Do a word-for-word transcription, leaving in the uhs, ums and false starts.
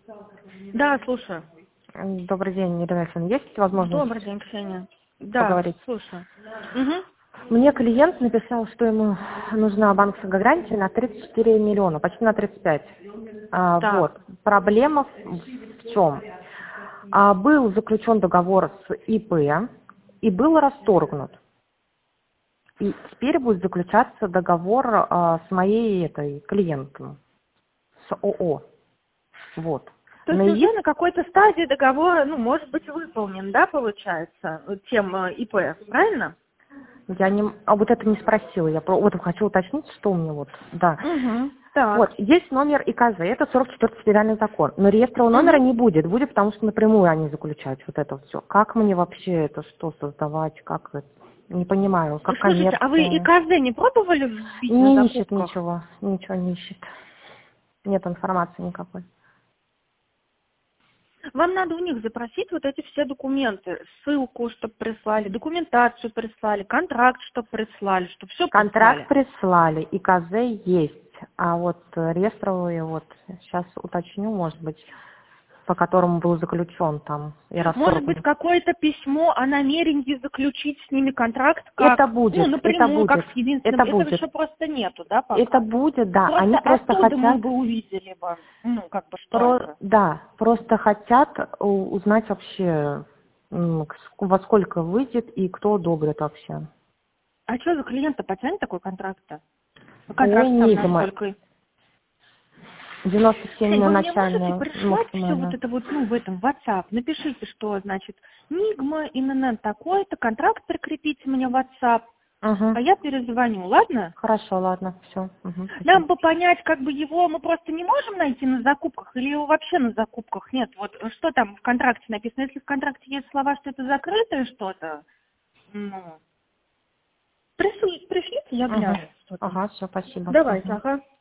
Да, слушаю. Добрый день, Ирина Александровна. Есть возможность Добрый день, Ксения. Да, поговорить? слушаю. Угу. Мне клиент написал, что ему нужна банковская гарантия на тридцать четыре миллиона, почти на тридцать пять. А, Так. вот. Проблема в чем? А, был заключен договор с ИП и был расторгнут. И теперь будет заключаться договор а, с моей этой клиентом, с ООО. Вот. То На есть ее уже на какой-то стадии договор, ну, может быть, выполнен, да, получается, тем э, ИП, правильно? Я не, а вот это не спросила, я про, вот хочу уточнить, что у меня вот, да. Угу. Так. Вот, есть номер ИКЗ, это сорок четвёртый федеральный закон, но реестрового номера Угу. не будет, будет, потому что напрямую они заключают вот это все. Как мне вообще это что создавать, как это, не понимаю, как Слушайте, а вы коммерция. ИКЗ не пробовали вбить на Не ищет закупках? ничего, ничего не ищет, нет информации никакой. Вам надо у них запросить вот эти все документы, ссылку, чтобы прислали, документацию прислали, контракт, чтобы прислали, чтобы все Контракт прислали. прислали, ИКЗ есть, а вот э, реестровые, вот, сейчас уточню, может быть, по которому был заключен там и Может быть, расторгнут. какое-то письмо о намерении заключить с ними контракт, Это как, ну, будет, это напрямую, как будет, с единственным. это Этого будет, еще просто нету, да, это пока. будет, да, они Просто просто оттуда мы хотят, бы увидели бы, ну, как бы, что про, это. да, просто хотят у- узнать вообще, м, к- во сколько выйдет и кто одобрит вообще. А что за клиент-то потянет такой контракт-то? Ну, Ой, контракт там Нигма, настолько. девяносто семь Ксения, вы мне можете начальная, прислать все вот максимально. это вот, ну, в этом WhatsApp? Напишите, что, значит, Нигма, ИНН такой-то, контракт прикрепите мне в WhatsApp, Угу. а я перезвоню, ладно? Хорошо, ладно, все, угу, спасибо. Нам бы понять, как бы его мы просто не можем найти на закупках, или его вообще на закупках нет? Вот что там в контракте написано? Если в контракте есть слова, что это закрытое что-то, ну, пришли, пришлите, я Угу. гляну, что там. Ага, все, спасибо. Давайте, Угу. ага.